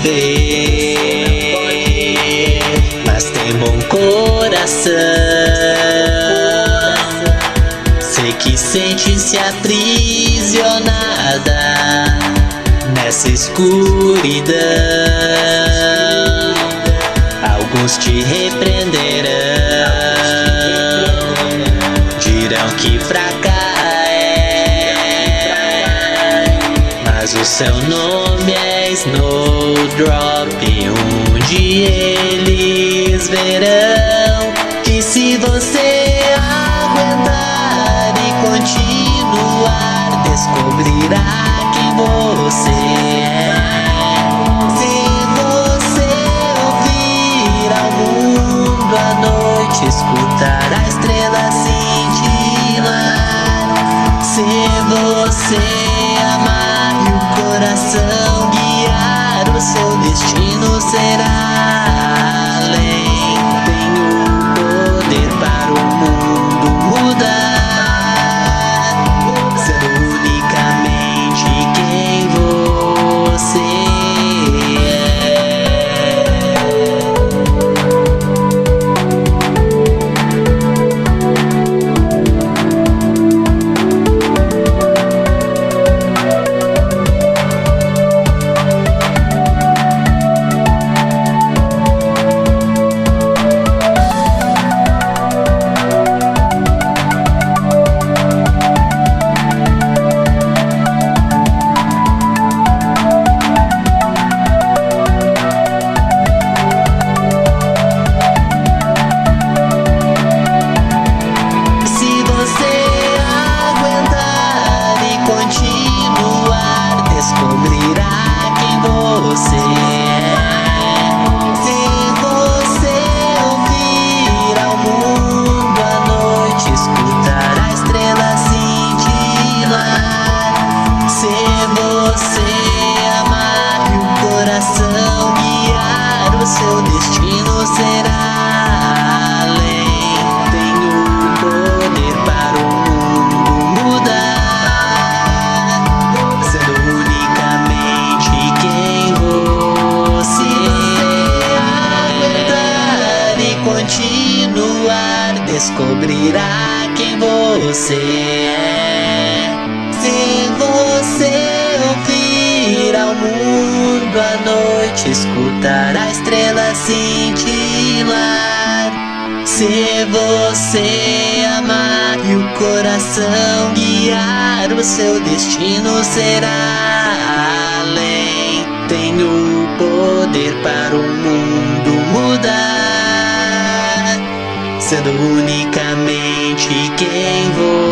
ver, mas tem bom coração. Sei que sente-se aprisionada nessa escuridão. Alguns te repreenderão, dirão que fraca é, mas o seu nome é Snowdrop. Um dia eles verão que se você aguentar e continuar, descobrirá quem você é. Se você ouvir ao mundo à noite, escutar a estrela cintilar. Se você amar e o coração guiar, o seu destino será além. Tem o poder para o mundo mudar, sendo unicamente quem você é. O seu destino será além. Tem o poder para o mundo mudar, sendo unicamente quem você é. Aguentar e continuar, descobrirá quem você é. Se você ouvir ao mundo à noite, escutar a estrela cintilar. Se você amar e o coração guiar, o seu destino será além. Tem o poder para o mundo mudar, sendo unicamente quem você é.